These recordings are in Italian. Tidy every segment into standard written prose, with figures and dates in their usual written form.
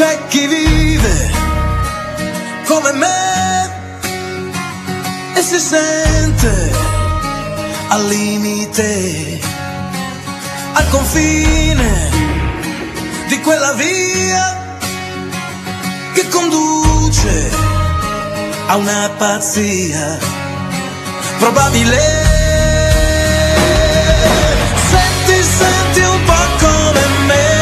C'è chi vive come me e si sente al limite, al confine di quella via che conduce a una pazzia probabile. Se ti senti un po' come me,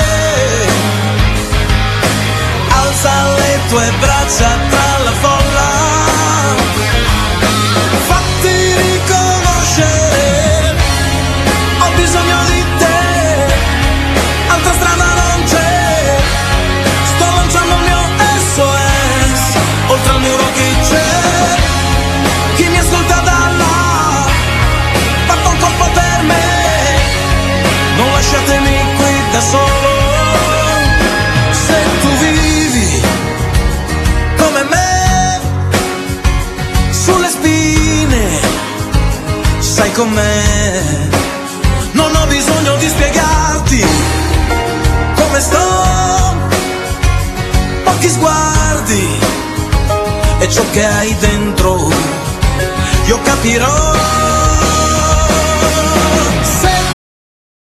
alza le tue braccia tra la folla, fatti riconoscere, ho bisogno di te, altra strada non c'è, sto lanciando il mio SOS, oltre al muro chi c'è, chi mi ascolta da là, fatto un colpo per me, non lasciatemi qui da solo. Se tu vivi come me, sulle spine, sai com'è, non ho bisogno di spiegarti come sto, pochi sguardi e ciò che hai dentro io capirò.